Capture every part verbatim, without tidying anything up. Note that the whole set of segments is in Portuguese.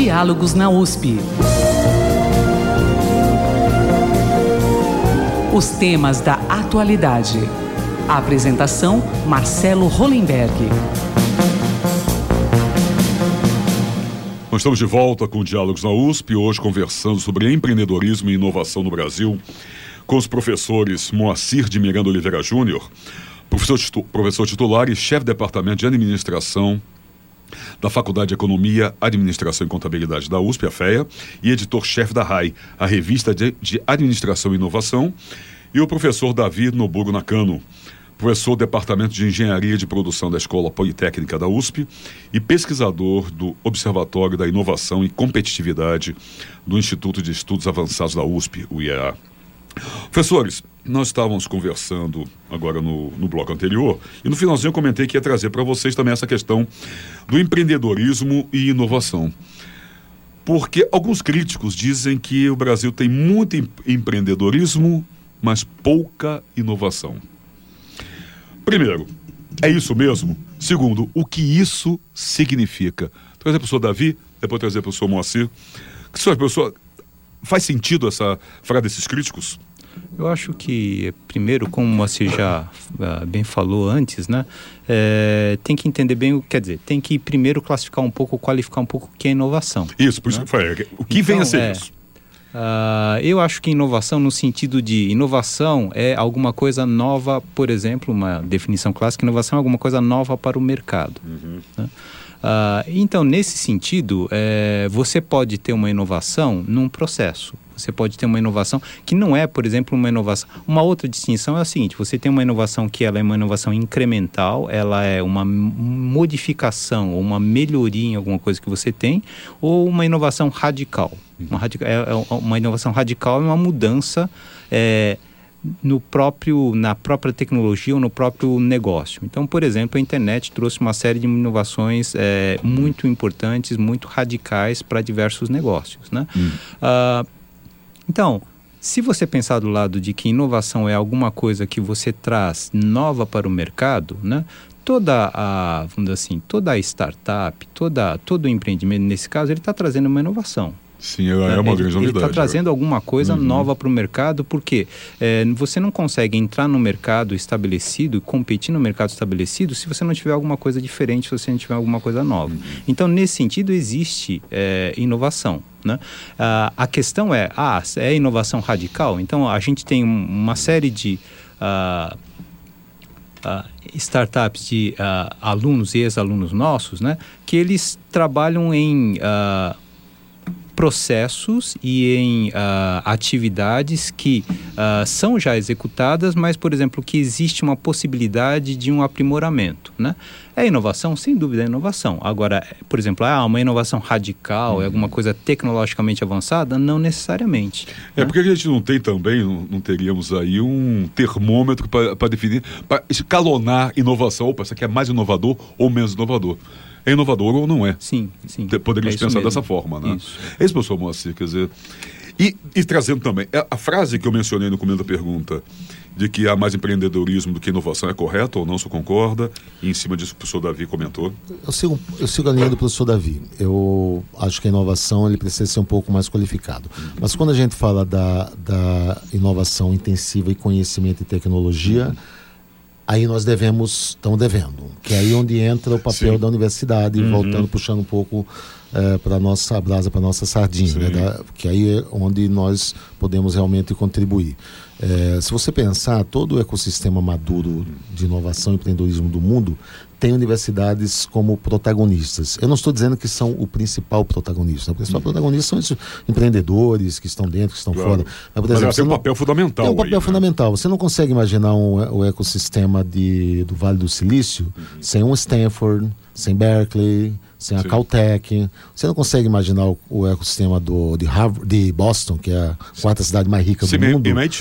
Diálogos na U S P. Os temas da atualidade. A apresentação, Marcelo Hollenberg. Nós estamos de volta com Diálogos na U S P, hoje conversando sobre empreendedorismo e inovação no Brasil, com os professores Moacir de Miranda Oliveira Júnior, professor, titu- professor titular e chefe de departamento de administração da Faculdade de Economia, Administração e Contabilidade da U S P, a F E A, e editor-chefe da R A I, a Revista de, de Administração e Inovação, e o professor Davi Nobouro Nakano, professor do Departamento de Engenharia de Produção da Escola Politécnica da U S P e pesquisador do Observatório da Inovação e Competitividade do Instituto de Estudos Avançados da U S P, o I E A. Professores, nós estávamos conversando agora no, no bloco anterior e no finalzinho eu comentei que ia trazer para vocês também essa questão do empreendedorismo e inovação. Porque alguns críticos dizem que o Brasil tem muito em- empreendedorismo, mas pouca inovação. Primeiro, é isso mesmo? Segundo, o que isso significa? Trazer para o professor Davi, depois trazer para o professor Moacir. Que senhor, professor, faz sentido essa frase desses críticos? Eu acho que, primeiro, como você já uh, bem falou antes, né, é, tem que entender bem, o quer dizer, tem que primeiro classificar um pouco, qualificar um pouco o que é inovação. Isso, por isso né? que eu falei. O que então, vem a ser é, isso? Uh, eu acho que inovação, no sentido de inovação é alguma coisa nova, por exemplo, uma definição clássica, inovação é alguma coisa nova para o mercado. Uhum. Né? Uh, então, nesse sentido, é, você pode ter uma inovação num processo. Você pode ter uma inovação que não é, por exemplo, uma inovação. Uma outra distinção é a seguinte: você tem uma inovação que ela é uma inovação incremental, ela é uma modificação ou uma melhoria em alguma coisa que você tem, ou uma inovação radical. Uma, radica, é, é uma inovação radical é uma mudança é, no próprio, na própria tecnologia ou no próprio negócio. Então, por exemplo, a internet trouxe uma série de inovações é, muito importantes, muito radicais para diversos negócios, né? Hum. Uh, Então, se você pensar do lado de que inovação é alguma coisa que você traz nova para o mercado, né? Toda a, vamos dizer assim, toda a startup, toda, todo o empreendimento, nesse caso, ele está trazendo uma inovação. Sim, é né? uma grande novidade. Ele está trazendo é. alguma coisa uhum. nova para o mercado, porque é, você não consegue entrar no mercado estabelecido e competir no mercado estabelecido se você não tiver alguma coisa diferente, se você não tiver alguma coisa nova. Uhum. Então, nesse sentido, existe é, inovação. Né? Ah, a questão é, ah, é inovação radical? Então, a gente tem um, uma série de ah, ah, startups de ah, alunos e ex-alunos nossos, né, que eles trabalham em ah, processos e em uh, atividades que uh, são já executadas, mas, por exemplo, que existe uma possibilidade de um aprimoramento, né? É inovação? Sem dúvida é inovação. Agora, por exemplo, ah, uma inovação radical, uhum. é alguma coisa tecnologicamente avançada? Não necessariamente. É, né? porque a gente não tem também, não, não teríamos aí um termômetro para definir, para escalonar inovação. Opa, isso aqui é mais inovador ou menos inovador. É inovador ou não é? Sim, sim. Poderíamos é pensar mesmo. dessa forma, né? Isso. É isso, professor Moacir, quer dizer... E, e trazendo também, a frase que eu mencionei no começo da pergunta, de que há mais empreendedorismo do que inovação, é correta ou não? Você concorda? E em cima disso o professor Davi comentou. Eu sigo, eu sigo a linha do professor Davi. Eu acho que a inovação ele precisa ser um pouco mais qualificado. Mas quando a gente fala da, da inovação intensiva e conhecimento e tecnologia... aí nós devemos, estamos devendo, que é aí onde entra o papel Sim. da universidade, uhum. voltando, puxando um pouco é, para a nossa brasa, para a nossa sardinha, né, da, que aí é onde nós podemos realmente contribuir. É, se você pensar, todo o ecossistema maduro de inovação e empreendedorismo do mundo tem universidades como protagonistas. Eu não estou dizendo que são o principal protagonista. O principal uhum. protagonista são esses empreendedores que estão dentro, que estão claro. fora. Mas, por exemplo, Mas tem um não... papel fundamental. Tem um papel aí, fundamental. Né? Você não consegue imaginar um, o ecossistema de, do Vale do Silício uhum. sem um Stanford, sem Berkeley, sem a Sim. Caltech. Você não consegue imaginar o, o ecossistema do, de, Harvard, de Boston, que é a quarta cidade mais rica Sim, do mundo. M I T.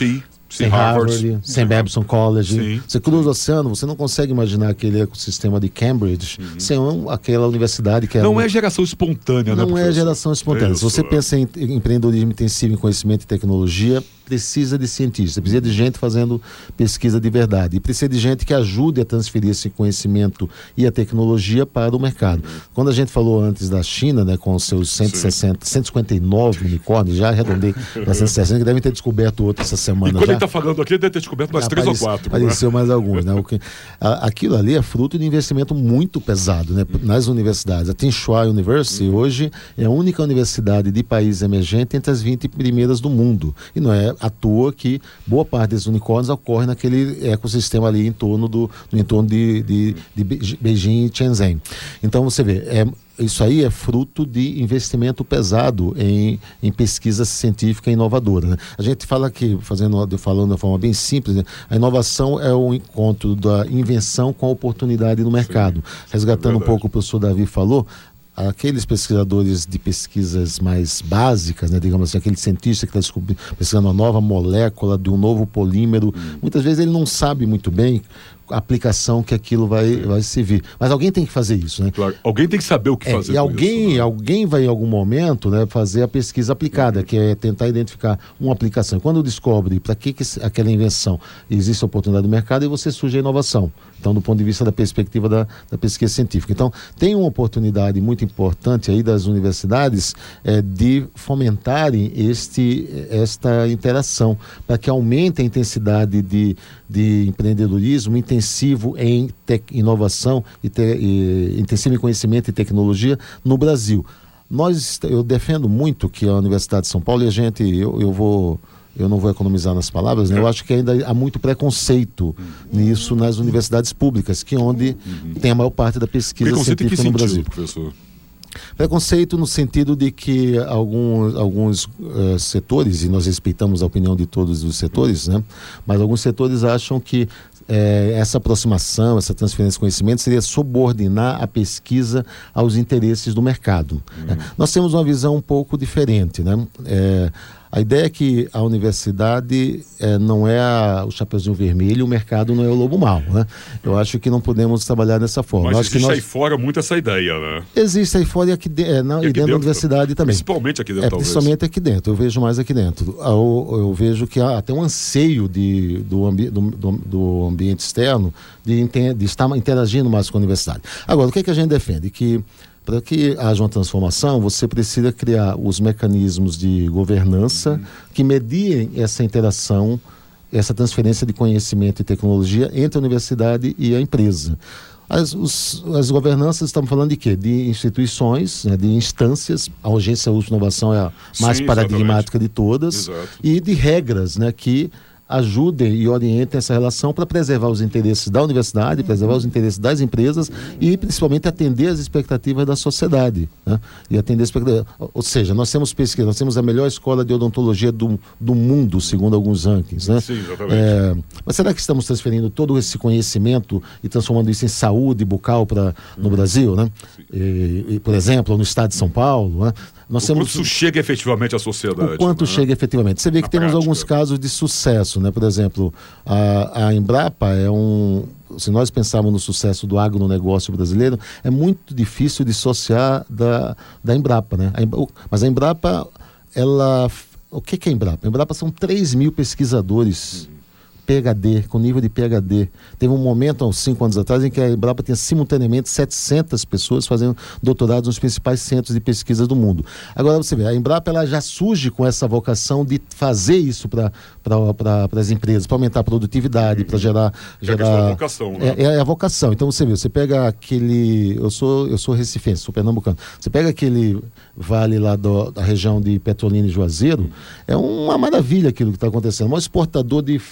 Sim, sem Harvard, Harvard, sem Babson College. Sim. Você cruza o oceano, você não consegue imaginar aquele ecossistema de Cambridge uhum. sem um, aquela universidade que é... Não um... é geração espontânea, não né, Não é geração espontânea. É Se você pensa em empreendedorismo intensivo em conhecimento e tecnologia, precisa de cientistas, precisa de gente fazendo pesquisa de verdade. E precisa de gente que ajude a transferir esse conhecimento e a tecnologia para o mercado. Uhum. Quando a gente falou antes da China, né, com os seus cento e sessenta, cento e cinquenta e nove unicórnios, já arredondei para cento e sessenta, que devem ter descoberto outro essa semana. E quando já. ele está falando aqui, ele deve ter descoberto mais três ou quatro. Apareceu né? mais alguns. Né? Aquilo ali é fruto de investimento muito pesado, né, nas universidades. A Tsinghua University uhum. hoje é a única universidade de país emergente entre as vinte primeiras do mundo. E não é à toa que boa parte desses unicórnios ocorre naquele ecossistema ali em torno do, no entorno de, de, de Beijing e Shenzhen. Então você vê, é, isso aí é fruto de investimento pesado em, em pesquisa científica inovadora. Né? A gente fala aqui, fazendo, falando de uma forma bem simples, né? A inovação é o encontro da invenção com a oportunidade no mercado. Sim, Resgatando é um pouco o que o professor Davi falou, aqueles pesquisadores de pesquisas mais básicas, né, digamos assim, aquele cientista que está pesquisando uma nova molécula de um novo polímero, hum. muitas vezes ele não sabe muito bem a aplicação que aquilo vai, vai servir. Mas alguém tem que fazer isso, né? Claro. Alguém tem que saber o que é, fazer. E alguém, isso, né? alguém vai em algum momento, né, fazer a pesquisa aplicada, uhum. que é tentar identificar uma aplicação. Quando descobre para que, que aquela invenção existe a oportunidade do mercado, e você surge a inovação. Então, do ponto de vista da perspectiva da, da pesquisa científica. Então, tem uma oportunidade muito importante aí das universidades é, de fomentarem este, esta interação, para que aumente a intensidade de, de empreendedorismo intensivo em tec, inovação, e, te, e intensivo em conhecimento e tecnologia no Brasil. Nós, eu defendo muito que a Universidade de São Paulo, e a gente, eu, eu vou... eu não vou economizar nas palavras, né? Eu acho que ainda há muito preconceito uhum. nisso nas universidades públicas, que é onde uhum. tem a maior parte da pesquisa científica no Brasil. Professor? Preconceito no sentido de que alguns, alguns uh, setores, e nós respeitamos a opinião de todos os setores, né? Mas alguns setores acham que eh, essa aproximação, essa transferência de conhecimento seria subordinar a pesquisa aos interesses do mercado. Uhum. Né? Nós temos uma visão um pouco diferente, né? É, a ideia é que a universidade é, não é a, o Chapeuzinho Vermelho, o mercado não é o lobo mau, né? Eu acho que não podemos trabalhar dessa forma. Mas Eu existe acho que nós... aí fora muito essa ideia, né? Existe aí fora e, aqui de... é, não, e, e aqui dentro, dentro da universidade também. Principalmente aqui dentro, é, talvez. Principalmente aqui dentro, eu vejo mais aqui dentro. Eu, eu vejo que há até um anseio de, do, ambi... do, do, do ambiente externo de, de estar interagindo mais com a universidade. Agora, o que, é que a gente defende? Que para que haja uma transformação, você precisa criar os mecanismos de governança uhum. que mediem essa interação, essa transferência de conhecimento e tecnologia entre a universidade e a empresa. As, os, as governanças, estamos falando de quê? De instituições, né, de instâncias. A Agência U S P Inovação é a mais Sim, paradigmática exatamente. de todas. Exato. E de regras, né, que ajudem e orientem essa relação para preservar os interesses da universidade, preservar os interesses das empresas e principalmente atender as expectativas da sociedade, né? E atender as expectativas. Ou seja, nós temos pesquisa, nós temos a melhor escola de odontologia do, do mundo, segundo alguns rankings, né? Sim, exatamente. É, mas será que estamos transferindo todo esse conhecimento e transformando isso em saúde bucal pra, no hum. Brasil, né? E, e, por exemplo, no estado de São Paulo, né? Nós o temos... quanto isso chega efetivamente à sociedade. O quanto né? chega efetivamente. Você vê que Na temos prática. alguns casos de sucesso, né? Por exemplo, a, a Embrapa é um... Se nós pensarmos no sucesso do agronegócio brasileiro, é muito difícil dissociar da, da Embrapa, né? A, mas a Embrapa, ela... O que, que é a Embrapa? A Embrapa são três mil pesquisadores uhum. P H D, com nível de P H D. Teve um momento, há uns cinco anos atrás, em que a Embrapa tinha simultaneamente setecentas pessoas fazendo doutorados nos principais centros de pesquisa do mundo. Agora você vê, a Embrapa ela já surge com essa vocação de fazer isso para pra, as empresas, para aumentar a produtividade, para gerar... gerar... É a vocação, né? É, é a vocação. Então você vê, você pega aquele... Eu sou, eu sou recifense, sou pernambucano. Você pega aquele vale lá do, da região de Petrolina e Juazeiro, é uma maravilha aquilo que está acontecendo. O maior exportador de frutas do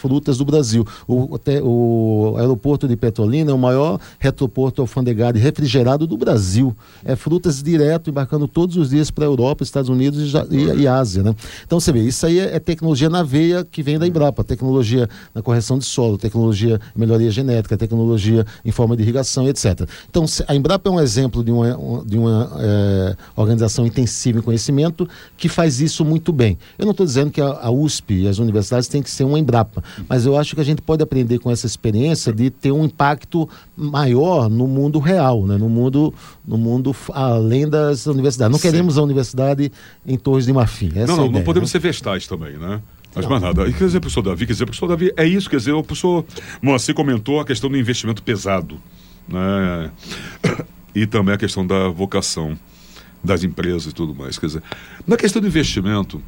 Brasil. O, até, o aeroporto de Petrolina é o maior retroporto alfandegado e refrigerado do Brasil. É frutas direto, embarcando todos os dias para a Europa, Estados Unidos e, e, e Ásia, né? Então você vê, isso aí é, é tecnologia na veia que vem da Embrapa, tecnologia na correção de solo, tecnologia em melhoria genética, tecnologia em forma de irrigação, etcétera. Então a Embrapa é um exemplo de uma, de uma é, organização intensiva em conhecimento que faz isso muito bem. Eu não estou dizendo que a, a U S P e as universidades têm que ser uma Embrapa, mas eu acho que a gente pode aprender com essa experiência de ter um impacto maior no mundo real, né? no, mundo, no mundo além das universidades. Não Sim. queremos a universidade em Torres de Marfim. Essa não, não, é a ideia, não podemos né? ser vestais também, né? Mas mais nada. E quer dizer, professor Davi, quer dizer, professor Davi, é isso, quer dizer, o professor Moacir comentou a questão do investimento pesado, né? E também a questão da vocação das empresas e tudo mais. Quer dizer, na questão do investimento,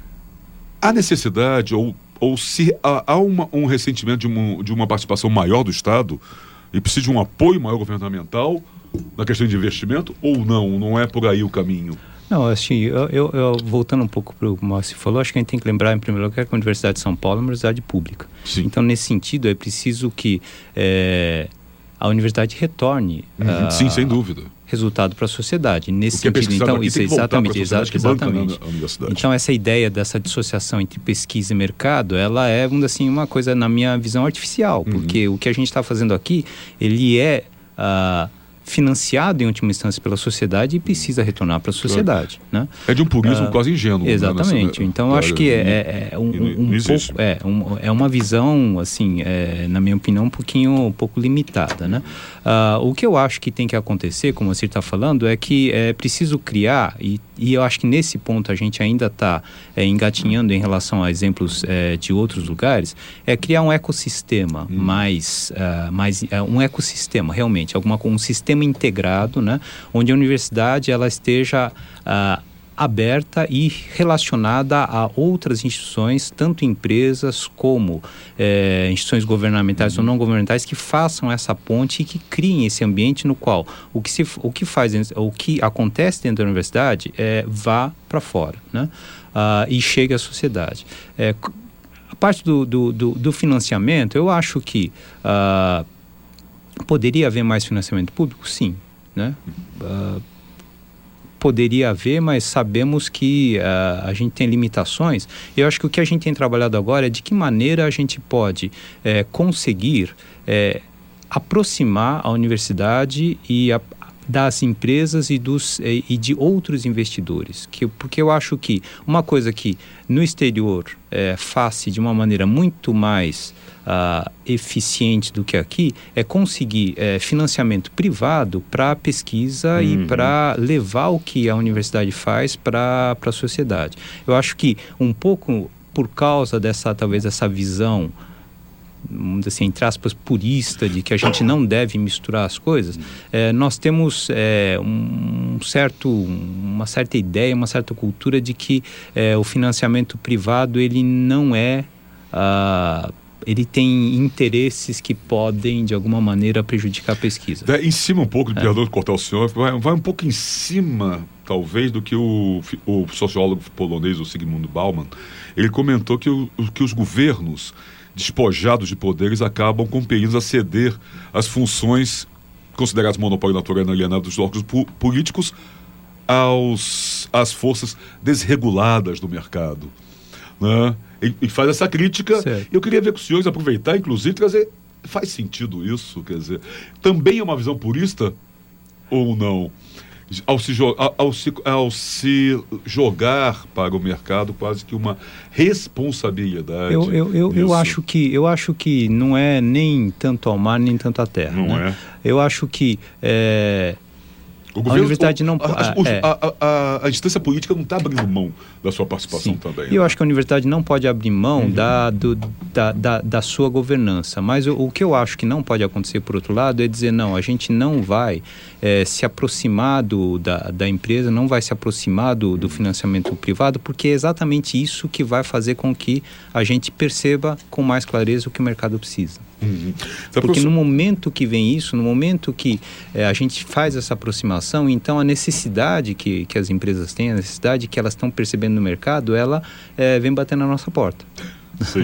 há necessidade ou, ou se há, há uma, um ressentimento de uma, de uma participação maior do Estado e precisa de um apoio maior governamental na questão de investimento ou não? Não é por aí o caminho? Não, assim, eu, eu, eu voltando um pouco para o que o Moacir falou, acho que a gente tem que lembrar, em primeiro lugar, que a Universidade de São Paulo é uma universidade pública. Sim. Então, nesse sentido, é preciso que é, a universidade retorne uhum. uh, Sim, sem dúvida. resultado para a sociedade. Nesse Porque sentido, então, isso exatamente, exa exatamente. A então, essa ideia dessa dissociação entre pesquisa e mercado, ela é, vamos dizer assim, uma coisa, na minha visão, artificial, uhum. porque o que a gente está fazendo aqui, ele é uh, financiado em última instância pela sociedade e precisa retornar para a sociedade, né? É de um purismo uh, quase ingênuo. Exatamente. Né? Então, eu acho que é, é, é um, um, um pouco, é, um, é uma visão, assim, é, na minha opinião, um pouquinho, um pouco limitada, né? Uh, o que eu acho que tem que acontecer, como você está falando, é que é preciso criar, e, e eu acho que nesse ponto a gente ainda está é, engatinhando em relação a exemplos é, de outros lugares, é criar um ecossistema hum. mais, uh, mais uh, um ecossistema, realmente, alguma, um sistema integrado, né, onde a universidade ela esteja uh, aberta e relacionada a outras instituições, tanto empresas como eh, instituições governamentais ou não governamentais, que façam essa ponte e que criem esse ambiente no qual o que, se, o que, faz, o que acontece dentro da universidade é, vá para fora, né, uh, e chegue à sociedade. É, a parte do, do, do, do financiamento, eu acho que uh, poderia haver mais financiamento público? Sim, né? Uh, poderia haver, mas sabemos que uh, a gente tem limitações. Eu acho que o que a gente tem trabalhado agora é de que maneira a gente pode eh, conseguir eh, aproximar a universidade e a, das empresas e, dos, e, e de outros investidores. Que, porque eu acho que uma coisa que no exterior é, faz de uma maneira muito mais uh, eficiente do que aqui é conseguir é, financiamento privado para pesquisa uhum. e para levar o que a universidade faz para a sociedade. Eu acho que um pouco por causa dessa, talvez, essa visão, assim, entre aspas, purista, de que a gente não deve misturar as coisas, é, nós temos é, um certo, uma certa ideia, uma certa cultura de que é, o financiamento privado, ele não é... Uh, ele tem interesses que podem, de alguma maneira, prejudicar a pesquisa. É, em cima um pouco, é. perdão de cortar o senhor, vai, vai um pouco em cima, talvez, do que o, o sociólogo polonês, o Zygmunt Bauman, ele comentou que, o, que os governos despojados de poderes acabam compelidos a ceder as funções consideradas monopólio natural alienado dos órgãos pu- políticos aos, às forças desreguladas do mercado, né? E, e faz essa crítica. Certo. Eu queria ver com os senhores aproveitar, inclusive, trazer... Faz sentido isso? Quer dizer, também é uma visão purista ou não? Ao se, ao, ao, se, ao se jogar para o mercado quase que uma responsabilidade. Eu, eu, eu, eu, acho que, eu acho que não é nem tanto ao mar, nem tanto à terra. Não né? é? Eu acho que... É... O governo, a universidade não... A, a, é. a, a, a, a instância política não está abrindo mão da sua participação. Sim. Também. E eu né? acho que a universidade não pode abrir mão uhum. da, do, da, da, da sua governança. Mas o, o que eu acho que não pode acontecer, por outro lado, é dizer, não, a gente não vai é, se aproximar do, da, da empresa, não vai se aproximar do, do financiamento privado, porque é exatamente isso que vai fazer com que a gente perceba com mais clareza o que o mercado precisa. Uhum. Porque no momento que vem isso, no momento que é, a gente faz essa aproximação, então a necessidade que, que as empresas têm, a necessidade que elas estão percebendo no mercado, ela é, vem bater na nossa porta. Sim.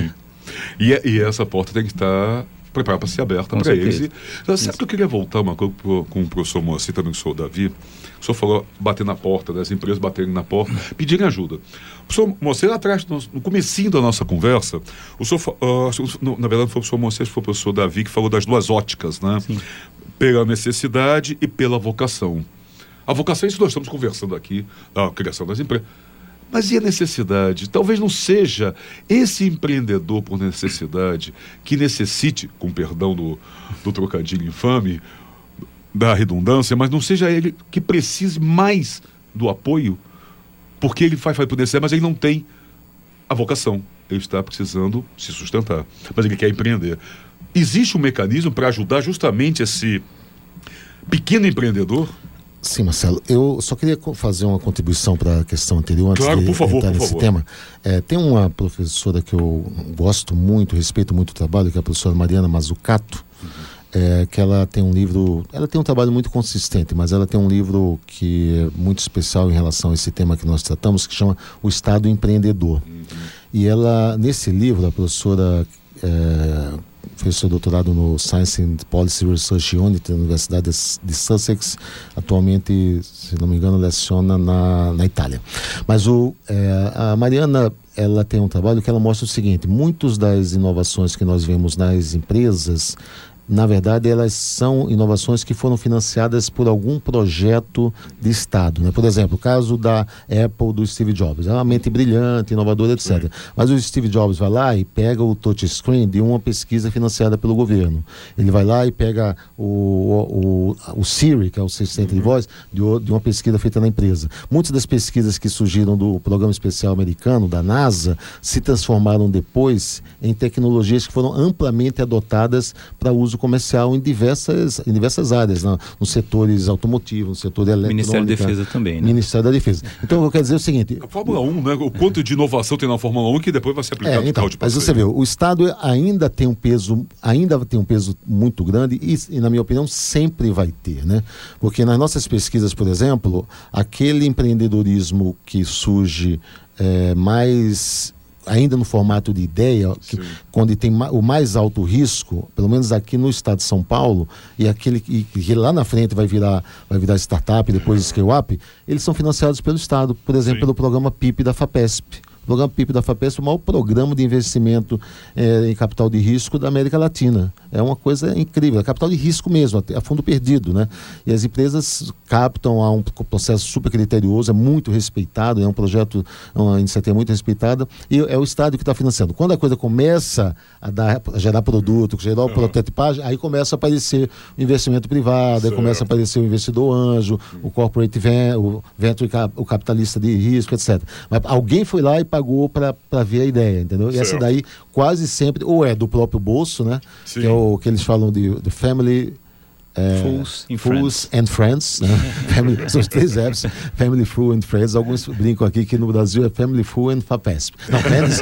E, e essa porta tem que estar preparada para ser aberta para eles. E, sabe Isso. que eu queria voltar uma coisa com o professor Moacir, também que sou o Davi. O senhor falou bater na porta, das empresas baterem na porta, pedirem ajuda. O professor Moacir, lá atrás, no, no comecinho da nossa conversa, o senhor, uh, no, na verdade, não foi o professor Moacir, foi o professor Davi que falou das duas óticas, né? Sim. Pela necessidade e pela vocação. A vocação é isso que nós estamos conversando aqui, a criação das empresas. Mas e a necessidade? Talvez não seja esse empreendedor por necessidade que necessite, com perdão do, do trocadilho infame, da redundância, mas não seja ele que precise mais do apoio, porque ele faz, faz por necessidade, mas ele não tem a vocação. Ele está precisando se sustentar, mas ele quer empreender. Existe um mecanismo para ajudar justamente esse pequeno empreendedor? Sim, Marcelo. Eu só queria fazer uma contribuição para a questão anterior, antes claro, de por favor, entrar por nesse favor. tema. É, tem uma professora que eu gosto muito, respeito muito o trabalho, que é a professora Mariana Mazzucato, uhum. é, que ela tem um livro, ela tem um trabalho muito consistente, mas ela tem um livro que é muito especial em relação a esse tema que nós tratamos, que chama O Estado Empreendedor. Uhum. E ela, nesse livro, a professora... É, fez seu doutorado no Science and Policy Research Unit da Universidade de Sussex. Atualmente, se não me engano, leciona na, na Itália. Mas o, é, a Mariana, ela tem um trabalho que ela mostra o seguinte: muitas das inovações que nós vemos nas empresas, na verdade, elas são inovações que foram financiadas por algum projeto de Estado, né? Por exemplo, o caso da Apple, do Steve Jobs. É uma mente brilhante, inovadora, etcétera. Sim. Mas o Steve Jobs vai lá e pega o touchscreen de uma pesquisa financiada pelo governo. Ele vai lá e pega o, o, o Siri, que é o assistente uhum. de voz, de, de uma pesquisa feita na empresa. Muitas das pesquisas que surgiram do Programa Espacial Americano, da NASA, se transformaram depois em tecnologias que foram amplamente adotadas para uso comercial em diversas, em diversas áreas, né? Nos setores automotivos, no setor eletrônico. Ministério da Defesa também, né? Ministério da Defesa. Então, eu quero dizer o seguinte... A Fórmula um, né? O quanto de inovação tem na Fórmula um que depois vai ser aplicado é, então, no carro de mas você vê, o Estado ainda tem um peso, ainda tem um peso muito grande e, e, na minha opinião, sempre vai ter, né? Porque nas nossas pesquisas, por exemplo, aquele empreendedorismo que surge é, mais... ainda no formato de ideia, que, quando tem ma- o mais alto risco, pelo menos aqui no estado de São Paulo, e aquele que, que lá na frente vai virar, vai virar startup, depois scale-up, eles são financiados pelo Estado, por exemplo, Sim. pelo programa P I P da FAPESP. O programa P I P da FAPESP é o maior programa de investimento é, em capital de risco da América Latina. É uma coisa incrível, é capital de risco mesmo, a fundo perdido, né? E as empresas captam a um processo super criterioso, é muito respeitado, é um projeto, é uma iniciativa muito respeitada, e é o Estado que está financiando. Quando a coisa começa a, dar, a gerar produto, gerar o prototipagem, aí começa a aparecer o investimento privado, aí começa a aparecer o investidor anjo, o corporate ven- o venture, o capitalista de risco, etcétera. Mas alguém foi lá e pagou para ver a ideia, entendeu? E essa daí quase sempre, ou é do próprio bolso, né? Sim. Que é o que eles falam de, de family... É, Fools, and, Fools friends. and Friends, né? Family, são os três apps, Family, Fool and Friends. Alguns brincam aqui que no Brasil é Family, Fool and FAPESP. Não, Friends.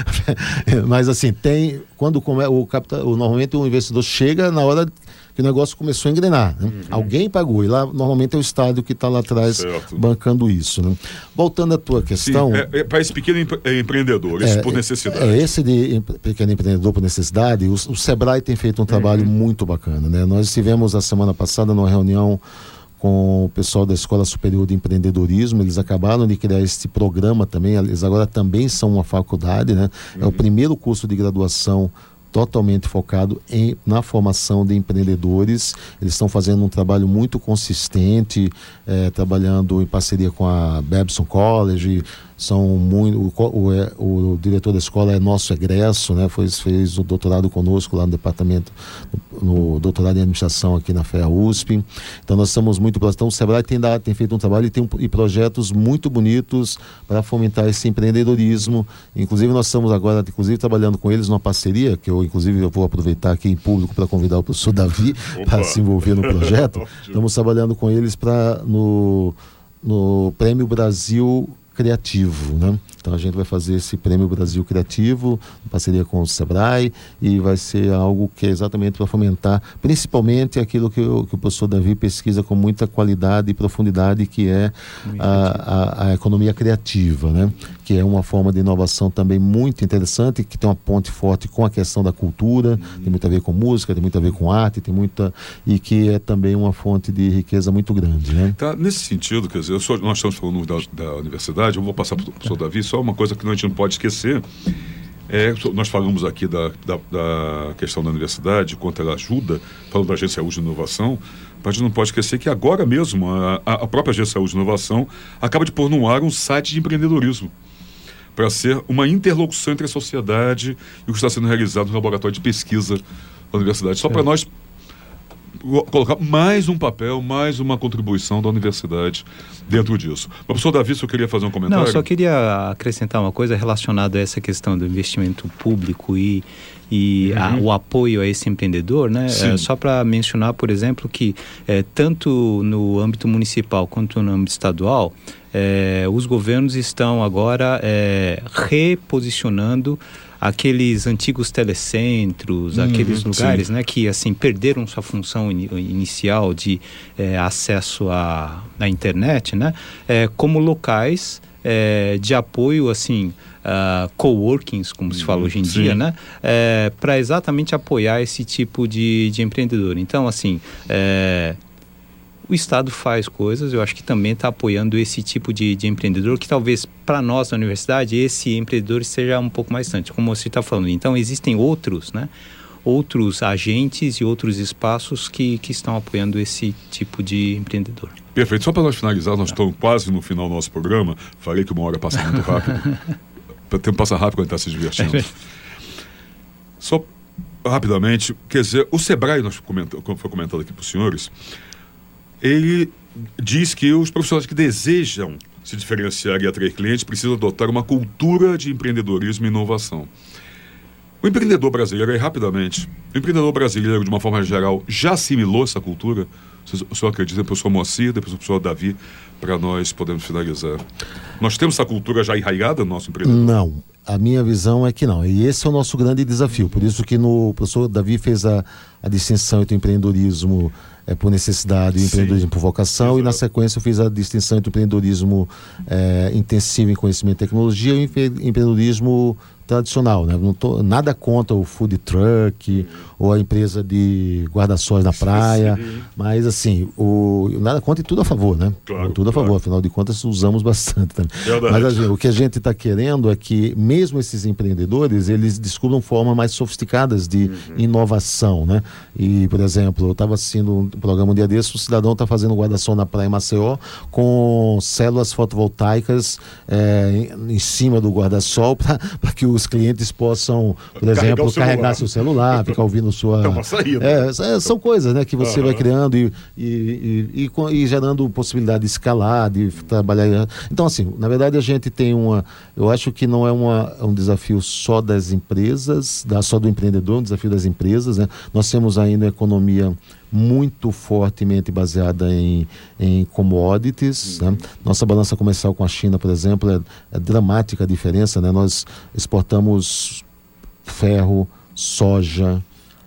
Mas assim, tem, quando come, o capital, o, normalmente o investidor chega na hora que o negócio começou a engrenar, né? Uhum. Alguém pagou, e lá normalmente é o Estado que está lá atrás certo. bancando isso, né? Voltando à tua questão... Sim, é, é para esse pequeno empre- empreendedor, esse é, por necessidade. É, esse de em, pequeno empreendedor por necessidade, o, o Sebrae tem feito um trabalho uhum. muito bacana, né? Nós estivemos a semana passada numa reunião com o pessoal da Escola Superior de Empreendedorismo. Eles acabaram de criar esse programa também, eles agora também são uma faculdade, né? Uhum. É o primeiro curso de graduação totalmente focado em, na formação de empreendedores. Eles estão fazendo um trabalho muito consistente, é, trabalhando em parceria com a Babson College. São muito, o, o, o diretor da escola é nosso egresso, né? Foi, fez o doutorado conosco lá no departamento, no, no doutorado em administração aqui na F E A U S P. Então nós estamos muito próximos. Então o Sebrae tem, dado, tem feito um trabalho e tem um, e projetos muito bonitos para fomentar esse empreendedorismo. Inclusive nós estamos agora, inclusive trabalhando com eles numa parceria, que eu inclusive eu vou aproveitar aqui em público para convidar o professor Davi para se envolver no projeto. Estamos trabalhando com eles para no, no Prêmio Brasil Criativo, né? Então a gente vai fazer esse Prêmio Brasil Criativo, em parceria com o Sebrae, e vai ser algo que é exatamente para fomentar, principalmente aquilo que o, que o professor Davi pesquisa com muita qualidade e profundidade, que é a, a, a economia criativa, né? Que é uma forma de inovação também muito interessante, que tem uma ponte forte com a questão da cultura, uhum. tem muito a ver com música, tem muito a ver com arte, tem muita, e que é também uma fonte de riqueza muito grande, né? Tá, nesse sentido, quer dizer, eu sou, nós estamos falando da, da universidade, eu vou passar para o professor Davi, só uma coisa que a gente não pode esquecer, é, nós falamos aqui da, da, da questão da universidade, quanto ela ajuda, falando da Agência Saúde de Inovação, mas a gente não pode esquecer que agora mesmo a, a própria Agência Saúde de Inovação acaba de pôr no ar um site de empreendedorismo, para ser uma interlocução entre a sociedade e o que está sendo realizado no laboratório de pesquisa da universidade. Só para nós colocar mais um papel, mais uma contribuição da universidade dentro disso. Mas, professor Davi, se eu queria fazer um comentário... Não, só queria acrescentar uma coisa relacionada a essa questão do investimento público e, e uhum. a, o apoio a esse empreendedor, né? É, só para mencionar, por exemplo, que é, tanto no âmbito municipal quanto no âmbito estadual, é, os governos estão agora é, reposicionando aqueles antigos telecentros, uhum, aqueles lugares, né, que assim perderam sua função in, inicial de é, acesso à, à internet, né, é, como locais é, de apoio, assim, uh, coworkings, como se fala hoje em Sim. dia, né, é, para exatamente apoiar esse tipo de, de empreendedor. Então, assim, é, o Estado faz coisas, eu acho que também está apoiando esse tipo de, de empreendedor, que talvez para nós na universidade esse empreendedor seja um pouco mais distante, como você está falando. Então existem outros, né, outros agentes e outros espaços que, que estão apoiando esse tipo de empreendedor. Perfeito. Só para nós finalizar, nós estamos quase no final do nosso programa. Falei que uma hora passa muito rápido. O tempo passa rápido quando está se divertindo. É. Só rapidamente, quer dizer, o Sebrae, nós comentamos, como foi comentado aqui para os senhores, ele diz que os profissionais que desejam se diferenciar e atrair clientes precisam adotar uma cultura de empreendedorismo e inovação. O empreendedor brasileiro, aí rapidamente, o empreendedor brasileiro, de uma forma geral, já assimilou essa cultura? O senhor acredita, professor Moacir, depois o professor Davi, para nós podermos finalizar. Nós temos essa cultura já enraizada no nosso empreendedor? Não, a minha visão é que não. E esse é o nosso grande desafio. Por isso que no, o professor Davi fez a, a distinção entre o empreendedorismo é, por necessidade e o empreendedorismo por vocação. Exato. E na sequência eu fiz a distinção entre o empreendedorismo é, intensivo em conhecimento e tecnologia e o empreendedorismo tradicional, né? Não tô, nada contra o food truck, uhum, ou a empresa de guarda-sóis na praia, sim, sim. Mas assim, o, nada contra e tudo a favor, né? Claro, tudo a claro. favor, afinal de contas usamos bastante também. Verdade. Mas assim, o que a gente está querendo é que mesmo esses empreendedores, eles descubram formas mais sofisticadas de uhum. inovação, né? E, por exemplo, eu estava assistindo um programa um dia desse, o cidadão está fazendo guarda-sol na praia em Maceió com células fotovoltaicas é, em, em cima do guarda-sol para que os clientes possam, por carregar exemplo, carregar seu celular, ficar ouvindo sua... É uma saída. É, é, são coisas, né, que você uhum. vai criando e, e, e, e, e gerando possibilidade de escalar, de trabalhar. Então, assim, na verdade a gente tem uma... Eu acho que não é uma, um desafio só das empresas, da, só do empreendedor, um desafio das empresas, né? Nós temos ainda uma economia muito fortemente baseada em, em commodities, uhum. né? Nossa balança comercial com a China, por exemplo, é, é dramática a diferença, né? Nós exportamos ferro, soja,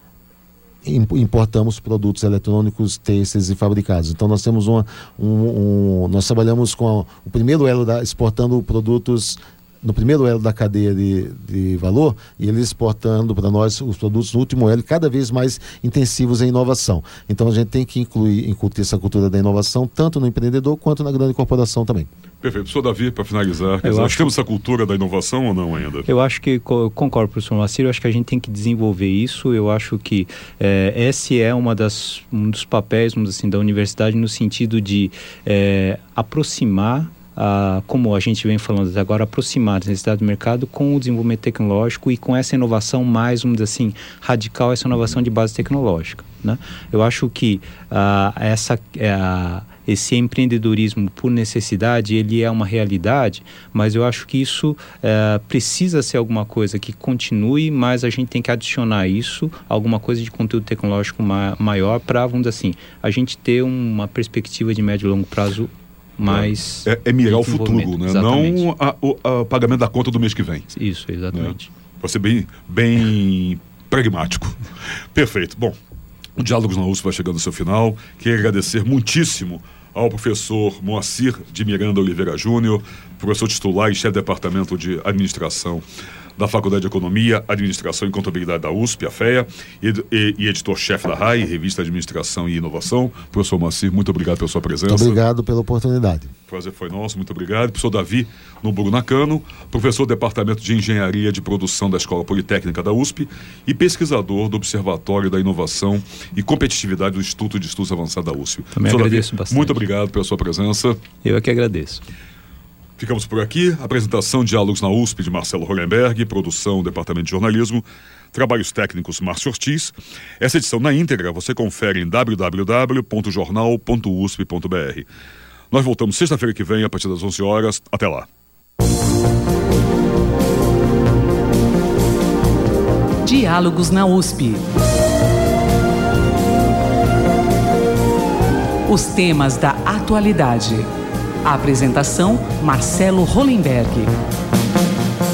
importamos produtos eletrônicos, têxteis e fabricados. Então nós temos uma, um, um nós trabalhamos com a, o primeiro elo da, exportando produtos no primeiro elo da cadeia de, de valor, e eles exportando para nós os produtos no último elo, cada vez mais intensivos em inovação. Então a gente tem que incluir, incutir essa cultura da inovação, tanto no empreendedor quanto na grande corporação também. Perfeito. Professor Davi, para finalizar, dizer, nós temos essa cultura da inovação ou não ainda? Eu acho que, concordo, professor Moacir, eu acho que a gente tem que desenvolver isso. Eu acho que é, esse é uma das, um dos papéis, vamos assim, da universidade, no sentido de é, aproximar, Uh, como a gente vem falando até agora, aproximar a necessidade do mercado com o desenvolvimento tecnológico e com essa inovação mais, vamos dizer assim, radical, essa inovação de base tecnológica, né? Eu acho que uh, essa, uh, esse empreendedorismo por necessidade, ele é uma realidade, mas eu acho que isso uh, precisa ser alguma coisa que continue, mas a gente tem que adicionar isso, alguma coisa de conteúdo tecnológico ma- maior para, vamos dizer assim, a gente ter uma perspectiva de médio e longo prazo mais... É, é mirar o futuro, né? Exatamente. Não a, o a pagamento da conta do mês que vem. Isso, exatamente. Né? Para ser bem, bem pragmático. Perfeito. Bom, o Diálogos na U S P vai chegando ao seu final. Quero agradecer muitíssimo ao professor Moacir de Miranda Oliveira Júnior, professor titular e chefe de departamento de administração da Faculdade de Economia, Administração e Contabilidade da U S P, a FEA, e, e, e editor-chefe da R A I, Revista Administração e Inovação. Professor Moacir, muito obrigado pela sua presença. Muito obrigado pela oportunidade. O prazer foi nosso, muito obrigado. Professor Davi Nobouro Nakano, professor do Departamento de Engenharia de Produção da Escola Politécnica da U S P e pesquisador do Observatório da Inovação e Competitividade do Instituto de Estudos Avançados da U S P. Também professor agradeço Davi, bastante. muito obrigado pela sua presença. Eu é que agradeço. Ficamos por aqui. Apresentação Diálogos na U S P de Marcelo Hollenberg, produção Departamento de Jornalismo, trabalhos técnicos Márcio Ortiz. Essa edição na íntegra você confere em w w w ponto jornal ponto u s p ponto b r. Nós voltamos sexta-feira que vem a partir das onze horas. Até lá. Diálogos na U S P. Os temas da atualidade. A apresentação Marcelo Hollenberg.